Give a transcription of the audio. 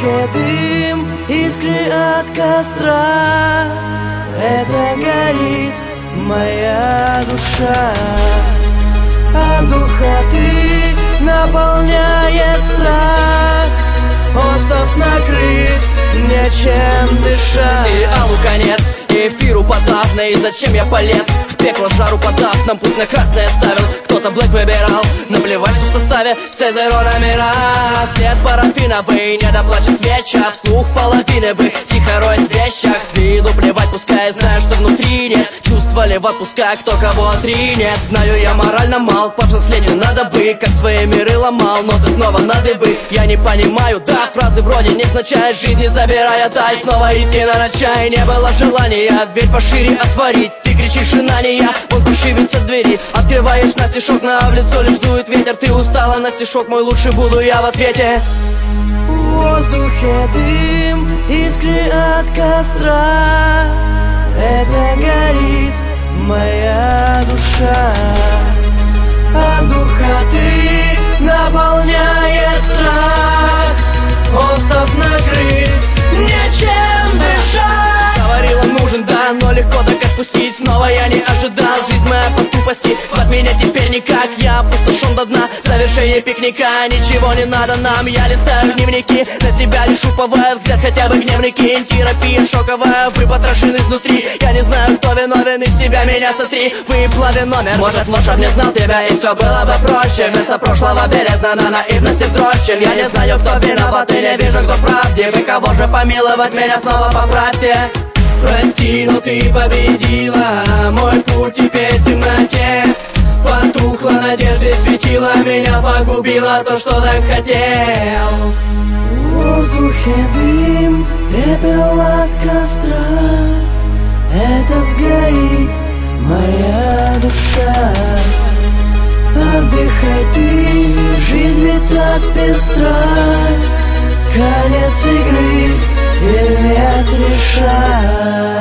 воздухе дым, искры от костра. Это горит моя душа. От духоты наполняет страх. Остров накрыт, нечем дышать. Сериалу конец, и эфиру подавно. И зачем я полез в пекло жару подав? Нам пусть на красное ставил, кто-то блэк выбирал. Наплевать, что в составе Цезаро номера. След парафиновый, недоплачет свеча. Вслух половины вы тихо роясь в вещах. С виду плевать, пускай знаю, что внутри нет. Чувства в отпуска, кто кого отринет. Знаю, я морально мал, повзрослеть надо бы. Как свои миры ломал, но ты снова на дыбы. Я не понимаю, да, фразы вроде не означает жизни забирая, да. И снова истина на чай, не было желания дверь пошире отворить. Ты кричишь, жена не я, он прошибится с двери. Открываешь на стишок, но в лицо лишь дует ветер. Ты устала на стишок, мой лучший буду я в ответе. В воздухе дым, искры от костра. Это горит моя душа. От духоты наполняет страх. Остров накрыт, нечем дышать. Говорила, нужен, да, но легко так отпустить. Снова я не ожидал, жизнь моя по тупости. Звать меня теперь никак, я опустошен до дна. Завершение пикника, ничего не надо нам. Я листаю дневники, на себя лишь уповаю. Взгляд хотя бы гневный, кинь, терапия шоковая. Вы потрошены изнутри, я не знаю, кто виновен. Из себя меня сотри, выплави номер. Может, лучше б не знал тебя, и все было бы проще. Вместо прошлого белизна на наивности вздрощен. Я не знаю, кто виноват, и не вижу, кто правдив. И кого же помиловать, меня снова поправьте. Прости, но ты победила. Мой путь теперь в темноте. Потухла надежда, светила. Меня погубила то, что так хотел. В воздухе дым, пепел от костра. Это сгорит моя душа. Отдыхай ты, жизнь ведь так пестра. Конец игры, и нет решать.